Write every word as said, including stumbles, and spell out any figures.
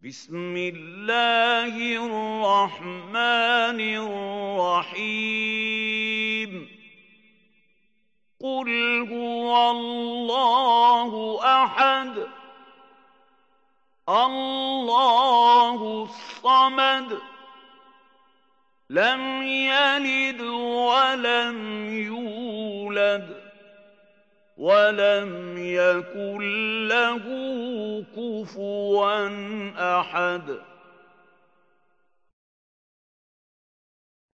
بسم الله الرحمن الرحيم قل هو الله أحد الله الصمد لم يلد ولم يولد ولم يكن له كفوا أحد